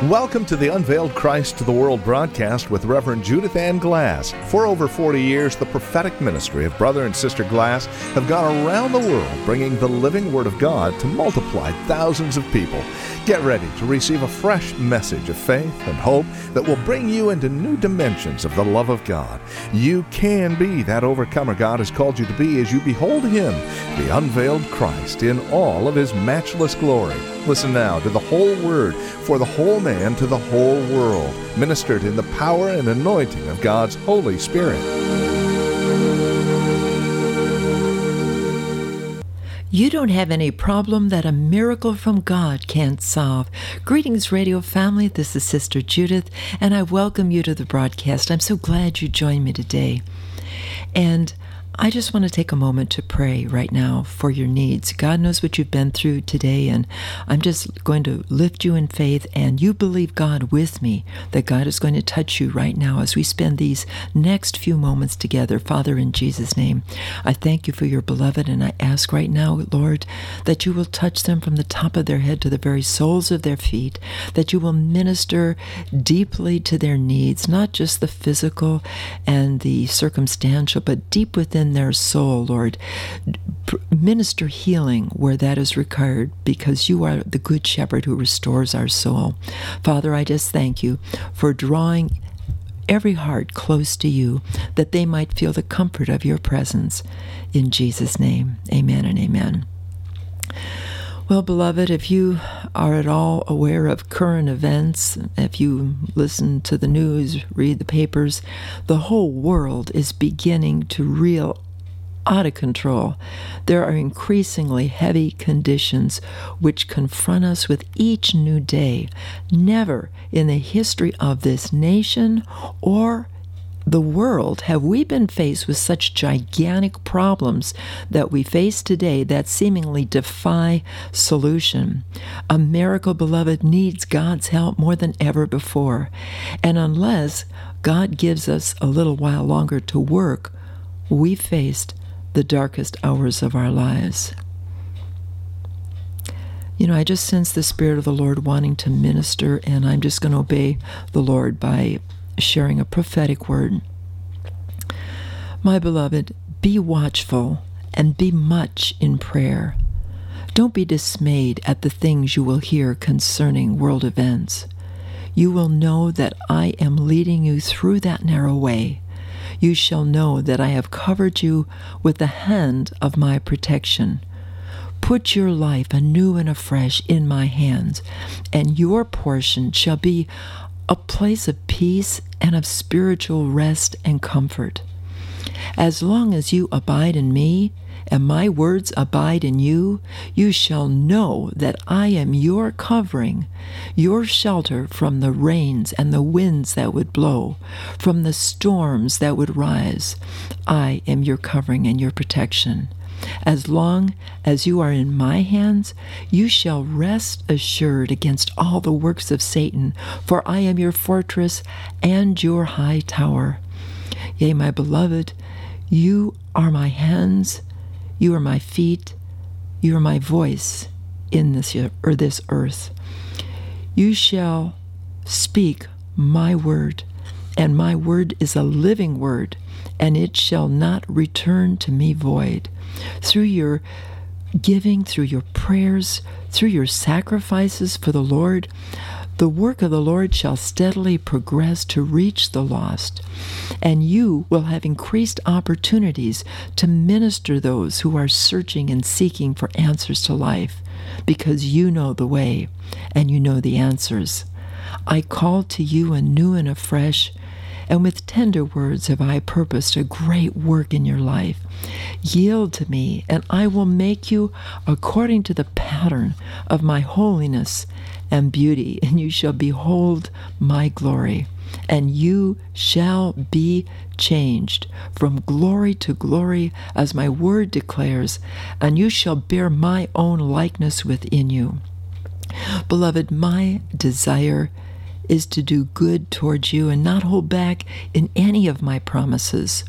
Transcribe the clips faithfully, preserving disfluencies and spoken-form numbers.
Welcome to the Unveiled Christ to the World broadcast with Reverend Judith Ann Glass. For over forty years, the prophetic ministry of Brother and Sister Glass have gone around the world bringing the living Word of God to multiply thousands of people. Get ready to receive a fresh message of faith and hope that will bring you into new dimensions of the love of God. You can be that overcomer God has called you to be as you behold Him, the unveiled Christ, in all of His matchless glory. Listen now to the whole Word for the whole man to the whole world, ministered in the power and anointing of God's Holy Spirit. You don't have any problem that a miracle from God can't solve. Greetings, radio family. This is Sister Judith, and I welcome you to the broadcast. I'm so glad you joined me today. And I just want to take a moment to pray right now for your needs. God knows what you've been through today, and I'm just going to lift you in faith, and you believe God with me, that God is going to touch you right now as we spend these next few moments together. Father, in Jesus' name, I thank you for your beloved, and I ask right now, Lord, that you will touch them from the top of their head to the very soles of their feet, that you will minister deeply to their needs, not just the physical and the circumstantial, but deep within their soul, Lord. Minister healing where that is required, because you are the good shepherd who restores our soul. Father, I just thank you for drawing every heart close to you, that they might feel the comfort of your presence. In Jesus' name, amen and amen. Well, beloved, if you are at all aware of current events, if you listen to the news, read the papers, the whole world is beginning to reel out of control. There are increasingly heavy conditions which confront us with each new day. Never in the history of this nation or the world have we been faced with such gigantic problems that we face today that seemingly defy solution. America, beloved, needs God's help more than ever before. And unless God gives us a little while longer to work, we faced the darkest hours of our lives. You know, I just sense the Spirit of the Lord wanting to minister, and I'm just going to obey the Lord by sharing a prophetic word. My beloved, be watchful and be much in prayer. Don't be dismayed at the things you will hear concerning world events. You will know that I am leading you through that narrow way. You shall know that I have covered you with the hand of my protection. Put your life anew and afresh in my hands, and your portion shall be a place of peace and of spiritual rest and comfort. As long as you abide in me, and my words abide in you, you shall know that I am your covering, your shelter from the rains and the winds that would blow, from the storms that would rise. I am your covering and your protection. As long as you are in my hands, you shall rest assured against all the works of Satan, for I am your fortress and your high tower. Yea, my beloved, you are my hands, you are my feet, you are my voice in this or this earth. You shall speak my word, and my word is a living word, and it shall not return to me void. Through your giving, through your prayers, through your sacrifices for the Lord, the work of the Lord shall steadily progress to reach the lost, and you will have increased opportunities to minister those who are searching and seeking for answers to life, because you know the way and you know the answers. I call to you anew and afresh, and with tender words have I purposed a great work in your life. Yield to me, and I will make you according to the pattern of my holiness and beauty, and you shall behold my glory. And you shall be changed from glory to glory, as my word declares, and you shall bear my own likeness within you. Beloved, my desire is to do good towards you and not hold back in any of my promises.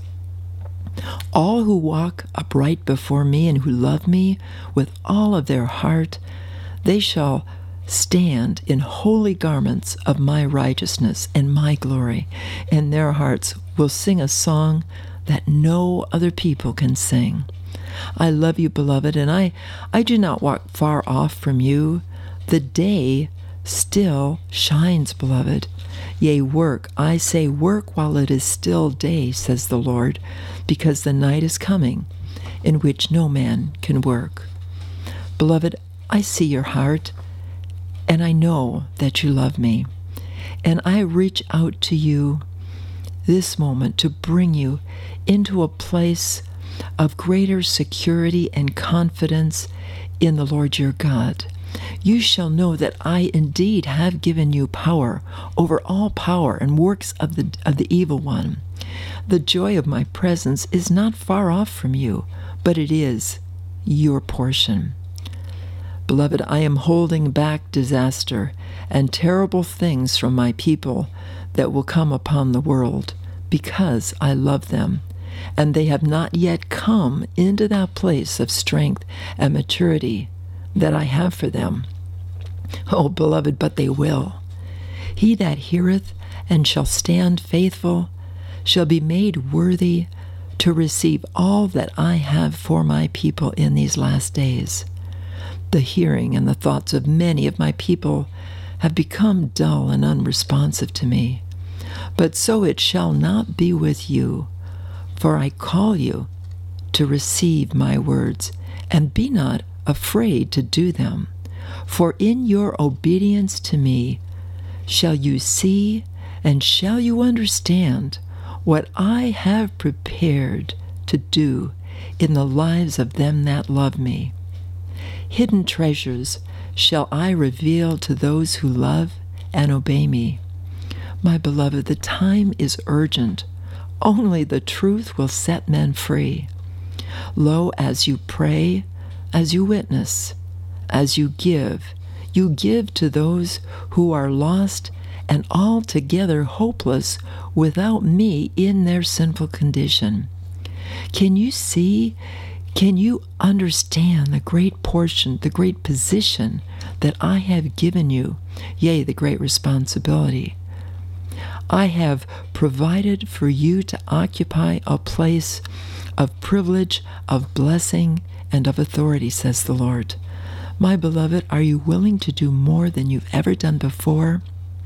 All who walk upright before me and who love me with all of their heart, they shall stand in holy garments of my righteousness and my glory, and their hearts will sing a song that no other people can sing. I love you, beloved, and I, I do not walk far off from you. The day still shines, beloved. Yea, work, I say work while it is still day, says the Lord, because the night is coming in which no man can work. Beloved, I see your heart, and I know that you love me. And I reach out to you this moment to bring you into a place of greater security and confidence in the Lord your God. You shall know that I indeed have given you power over all power and works of the of the evil one. The joy of my presence is not far off from you, but it is your portion. Beloved, I am holding back disaster and terrible things from my people that will come upon the world, because I love them, and they have not yet come into that place of strength and maturity that I have for them. Oh, beloved, but they will. He that heareth and shall stand faithful shall be made worthy to receive all that I have for my people in these last days. The hearing and the thoughts of many of my people have become dull and unresponsive to me. But so it shall not be with you, for I call you to receive my words, and be not afraid to do them. For in your obedience to me shall you see and shall you understand what I have prepared to do in the lives of them that love me. Hidden treasures shall I reveal to those who love and obey me. My beloved, the time is urgent. Only the truth will set men free. Lo, as you pray, as you witness, as you give, you give to those who are lost and altogether hopeless without me in their sinful condition. Can you see, can you understand the great portion, the great position that I have given you, yea, the great responsibility? I have provided for you to occupy a place of privilege, of blessing, and of authority, says the Lord. My beloved, are you willing to do more than you've ever done before?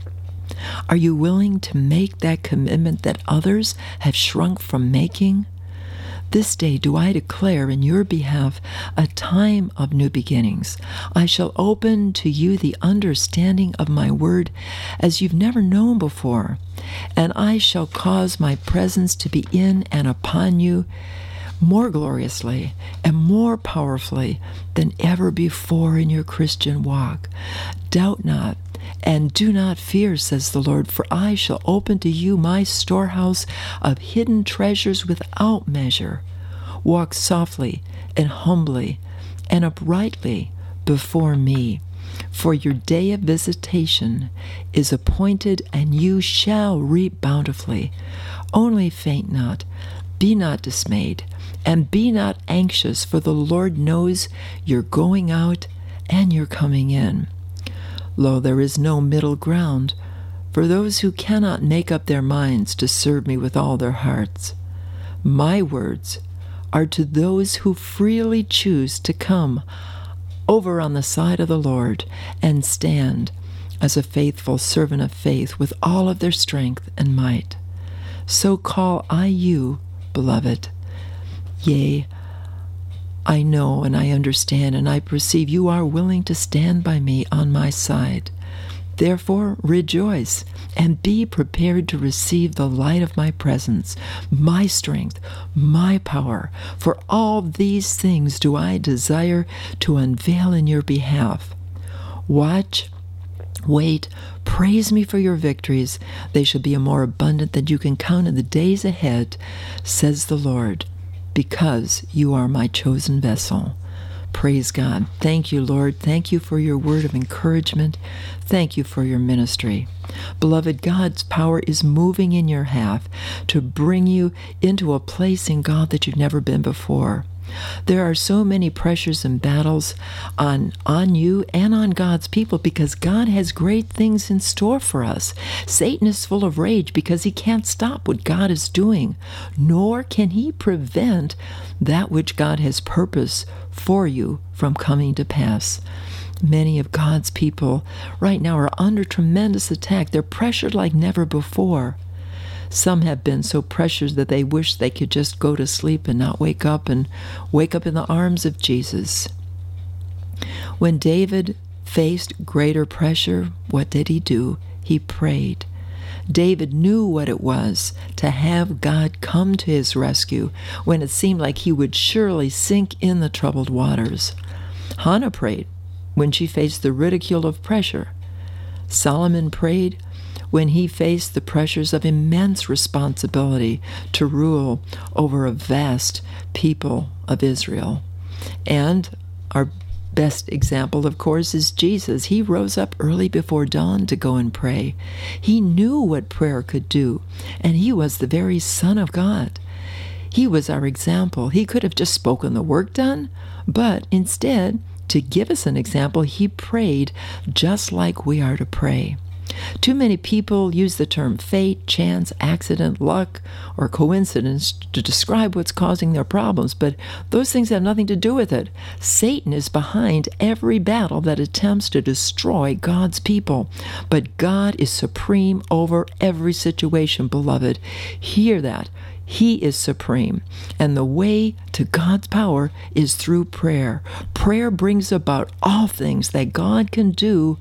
Are you willing to make that commitment that others have shrunk from making? This day do I declare in your behalf a time of new beginnings. I shall open to you the understanding of my word as you've never known before, and I shall cause my presence to be in and upon you more gloriously and more powerfully than ever before in your Christian walk. Doubt not, and do not fear, says the Lord, for I shall open to you my storehouse of hidden treasures without measure. Walk softly and humbly and uprightly before me, for your day of visitation is appointed, and you shall reap bountifully. Only faint not, be not dismayed, and be not anxious, for the Lord knows you're going out and you're coming in. Lo, there is no middle ground for those who cannot make up their minds to serve me with all their hearts. My words are to those who freely choose to come over on the side of the Lord and stand as a faithful servant of faith with all of their strength and might. So call I you, beloved. Yea, I know and I understand and I perceive you are willing to stand by me on my side. Therefore rejoice and be prepared to receive the light of my presence, my strength, my power. For all these things do I desire to unveil in your behalf. Watch, wait, praise me for your victories. They shall be more abundant than you can count in the days ahead, says the Lord, because you are my chosen vessel. Praise God. Thank you, Lord. Thank you for your word of encouragement. Thank you for your ministry. Beloved, God's power is moving in your half to bring you into a place in God that you've never been before. There are so many pressures and battles on, on you and on God's people because God has great things in store for us. Satan is full of rage because he can't stop what God is doing, nor can he prevent that which God has purposed for you from coming to pass. Many of God's people right now are under tremendous attack. They're pressured like never before. Some have been so pressured that they wish they could just go to sleep and not wake up and wake up in the arms of Jesus. When David faced greater pressure, what did he do? He prayed. David knew what it was to have God come to his rescue when it seemed like he would surely sink in the troubled waters. Hannah prayed when she faced the ridicule of pressure. Solomon prayed when he faced the pressures of immense responsibility to rule over a vast people of Israel. And our best example, of course, is Jesus. He rose up early before dawn to go and pray. He knew what prayer could do, and he was the very Son of God. He was our example. He could have just spoken the work done, but instead, to give us an example, he prayed just like we are to pray. Too many people use the term fate, chance, accident, luck, or coincidence to describe what's causing their problems, but those things have nothing to do with it. Satan is behind every battle that attempts to destroy God's people, but God is supreme over every situation, beloved. Hear that. He is supreme, and the way to God's power is through prayer. Prayer brings about all things that God can do,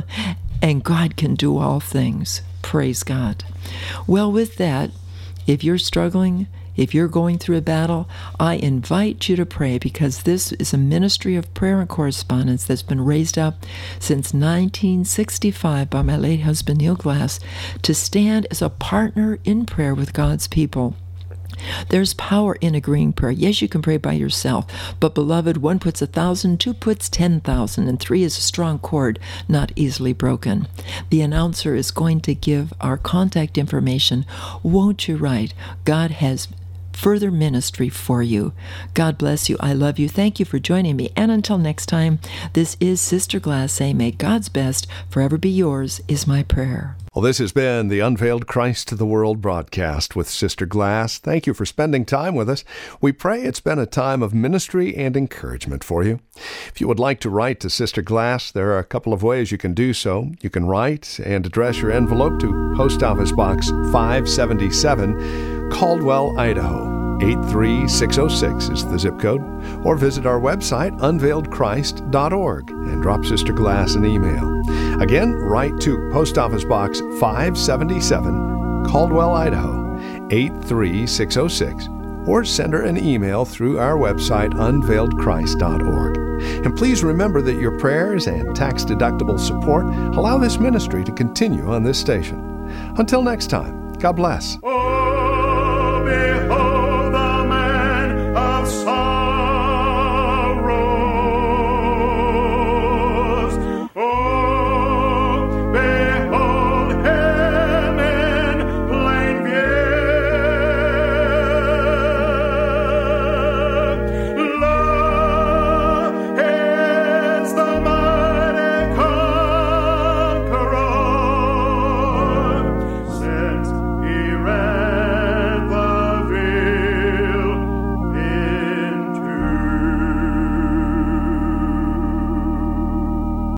and God can do all things. Praise God. Well, with that, if you're struggling, if you're going through a battle, I invite you to pray, because this is a ministry of prayer and correspondence that's been raised up since nineteen sixty-five by my late husband, Neil Glass, to stand as a partner in prayer with God's people. There's power in agreeing prayer. Yes, you can pray by yourself, but beloved, one puts a thousand, two puts ten thousand, and three is a strong cord, not easily broken. The announcer is going to give our contact information. Won't you write? God has further ministry for you. God bless you. I love you. Thank you for joining me. And until next time, this is Sister Glass saying, may God's best forever be yours, is my prayer. Well, this has been the Unveiled Christ to the World broadcast with Sister Glass. Thank you for spending time with us. We pray it's been a time of ministry and encouragement for you. If you would like to write to Sister Glass, there are a couple of ways you can do so. You can write and address your envelope to Post Office Box five seventy-seven, Caldwell, Idaho. eight three six oh six is the zip code, or visit our website, unveiled christ dot org, and drop Sister Glass an email. Again, write to Post Office Box five seventy-seven, Caldwell, Idaho, eight three six oh six, or send her an email through our website, unveiled christ dot org. And please remember that your prayers and tax-deductible support allow this ministry to continue on this station. Until next time, God bless. Oh,